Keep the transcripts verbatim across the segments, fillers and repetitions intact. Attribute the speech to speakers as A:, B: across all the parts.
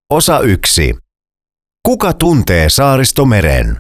A: Osa yksi. Kuka tuntee Saaristomeren?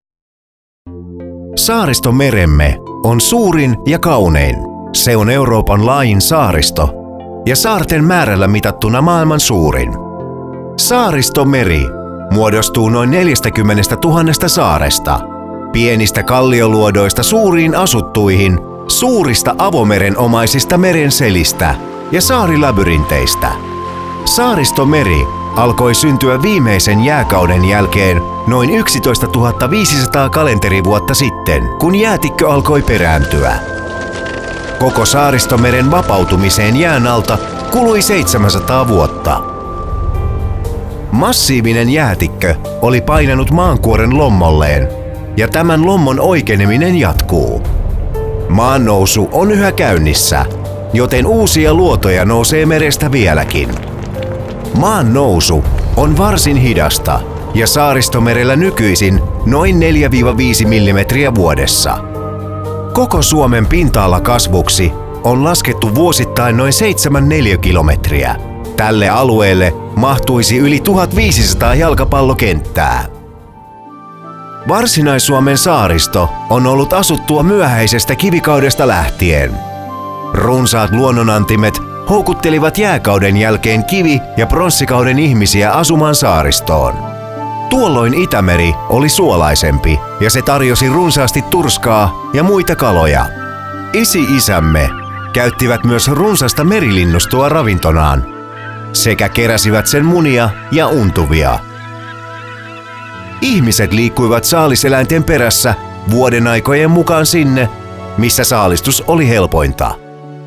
A: Saaristomeremme on suurin ja kaunein. Se on Euroopan laajin saaristo ja saarten määrällä mitattuna maailman suurin. Saaristomeri muodostuu noin neljästäkymmenestätuhannesta saaresta, pienistä kallioluodoista suuriin asuttuihin, suurista avomerenomaisista merenselistä ja saarilabyrinteistä. Saaristomeri alkoi syntyä viimeisen jääkauden jälkeen noin yksitoistatuhatta viisisataa kalenterivuotta sitten, kun jäätikkö alkoi perääntyä. Koko Saaristomeren vapautumiseen jään alta kului seitsemänsataa vuotta. Massiivinen jäätikkö oli painanut maankuoren lommolleen, ja tämän lommon oikeneminen jatkuu. Maannousu on yhä käynnissä, joten uusia luotoja nousee merestä vieläkin. Maan nousu on varsin hidasta ja Saaristomerellä nykyisin noin neljä viisi millimetriä vuodessa. Koko Suomen pinta-ala kasvuksi on laskettu vuosittain noin seitsemän neliökilometriä. Tälle alueelle mahtuisi yli tuhatviisisataa jalkapallokenttää. Varsinais-Suomen saaristo on ollut asuttua myöhäisestä kivikaudesta lähtien. Runsaat luonnonantimet houkuttelivat jääkauden jälkeen kivi- ja pronssikauden ihmisiä asumaan saaristoon. Tuolloin Itämeri oli suolaisempi ja se tarjosi runsaasti turskaa ja muita kaloja. Isi-isämme käyttivät myös runsasta merilinnustoa ravintonaan sekä keräsivät sen munia ja untuvia. Ihmiset liikkuivat saaliseläinten perässä vuoden aikojen mukaan sinne, missä saalistus oli helpointa.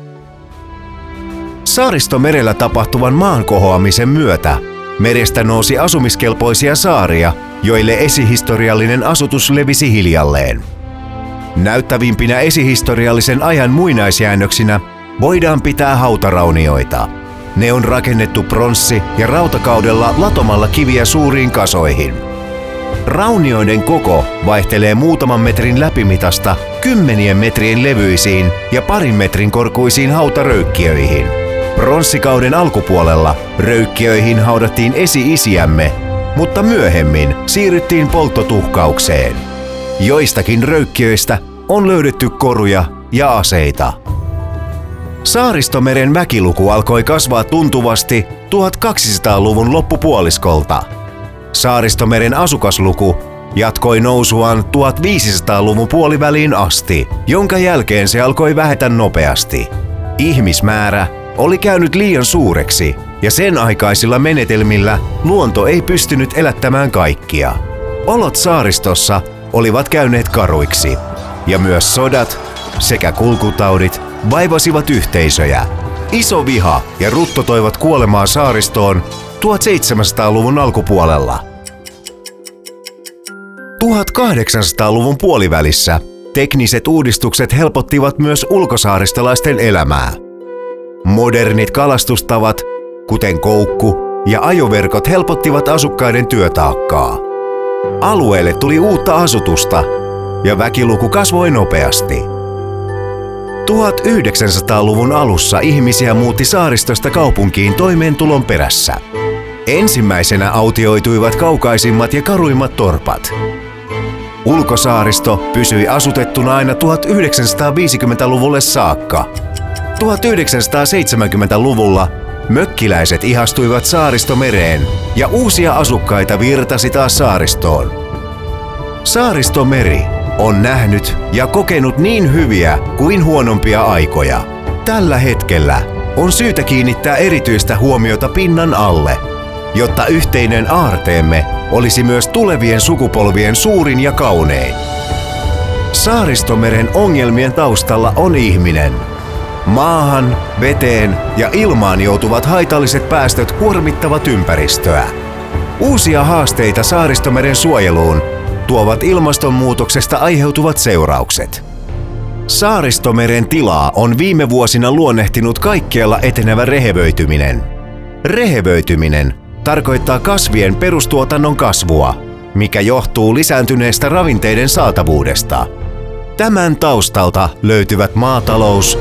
A: Saaristomerellä tapahtuvan maan kohoamisen myötä merestä nousi asumiskelpoisia saaria, joille esihistoriallinen asutus levisi hiljalleen. Näyttävimpinä esihistoriallisen ajan muinaisjäännöksinä voidaan pitää hautaraunioita. Ne on rakennettu pronssi- ja rautakaudella latomalla kiviä suuriin kasoihin. Raunioiden koko vaihtelee muutaman metrin läpimitasta kymmenien metrien levyisiin ja parin metrin korkuisiin hautaröykkiöihin. Pronssikauden alkupuolella röykkiöihin haudattiin esi-isiämme, mutta myöhemmin siirryttiin polttotuhkaukseen. Joistakin röykkiöistä on löydetty koruja ja aseita. Saaristomeren väkiluku alkoi kasvaa tuntuvasti tuhatkaksisataaluvun loppupuoliskolta. Saaristomeren asukasluku jatkoi nousuaan tuhatviisisataaluvun puoliväliin asti, jonka jälkeen se alkoi vähetä nopeasti. Ihmismäärä oli käynyt liian suureksi ja sen aikaisilla menetelmillä luonto ei pystynyt elättämään kaikkia. Olot saaristossa olivat käyneet karuiksi ja myös sodat sekä kulkutaudit vaivasivat yhteisöjä. Iso viha ja rutto toivat kuolemaa saaristoon tuhatseitsemänsataaluvun alkupuolella. tuhatkahdeksansataaluvun puolivälissä tekniset uudistukset helpottivat myös ulkosaaristolaisten elämää. Modernit kalastustavat, kuten koukku ja ajoverkot, helpottivat asukkaiden työtaakkaa. Alueelle tuli uutta asutusta ja väkiluku kasvoi nopeasti. tuhatyhdeksänsataaluvun alussa ihmisiä muutti saaristosta kaupunkiin toimeentulon perässä. Ensimmäisenä autioituivat kaukaisimmat ja karuimmat torpat. Ulkosaaristo pysyi asutettuna aina tuhatyhdeksänsataaviisikymmentäluvulle saakka. tuhatyhdeksänsataaseitsemänkymmentäluvulla mökkiläiset ihastuivat Saaristomereen ja uusia asukkaita virtasi taas saaristoon. Saaristomeri on nähnyt ja kokenut niin hyviä kuin huonompia aikoja. Tällä hetkellä on syytä kiinnittää erityistä huomiota pinnan alle, jotta yhteinen aarteemme olisi myös tulevien sukupolvien suurin ja kaunein. Saaristomeren ongelmien taustalla on ihminen. Maahan, veteen ja ilmaan joutuvat haitalliset päästöt kuormittavat ympäristöä. Uusia haasteita Saaristomeren suojeluun tuovat ilmastonmuutoksesta aiheutuvat seuraukset. Saaristomeren tilaa on viime vuosina luonnehtinut kaikkialla etenevä rehevöityminen. Rehevöityminen tarkoittaa kasvien perustuotannon kasvua, mikä johtuu lisääntyneestä ravinteiden saatavuudesta. Tämän taustalta löytyvät maatalous,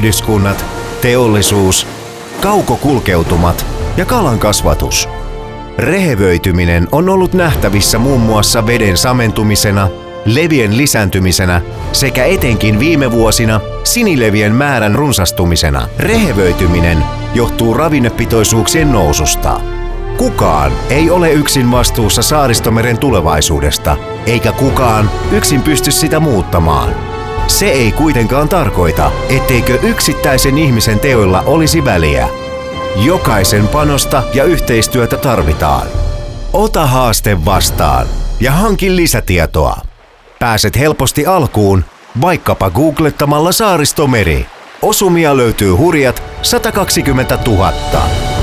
A: yhdyskunnat, teollisuus, kaukokulkeutumat ja kalankasvatus. Rehevöityminen on ollut nähtävissä muun muassa veden samentumisena, levien lisääntymisenä sekä etenkin viime vuosina sinilevien määrän runsastumisena. Rehevöityminen johtuu ravinnepitoisuuksien noususta. Kukaan ei ole yksin vastuussa Saaristomeren tulevaisuudesta, eikä kukaan yksin pysty sitä muuttamaan. Se ei kuitenkaan tarkoita, etteikö yksittäisen ihmisen teoilla olisi väliä. Jokaisen panosta ja yhteistyötä tarvitaan. Ota haaste vastaan ja hanki lisätietoa. Pääset helposti alkuun vaikkapa googlettamalla Saaristomeri. Osumia löytyy hurjat sata kaksikymmentätuhatta.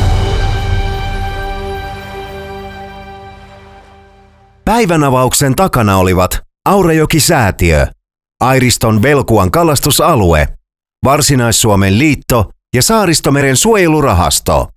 A: Päivänavauksen takana olivat Aurajoki-säätiö, Airiston Velkuan kalastusalue, Varsinais-Suomen liitto ja Saaristomeren suojelurahasto.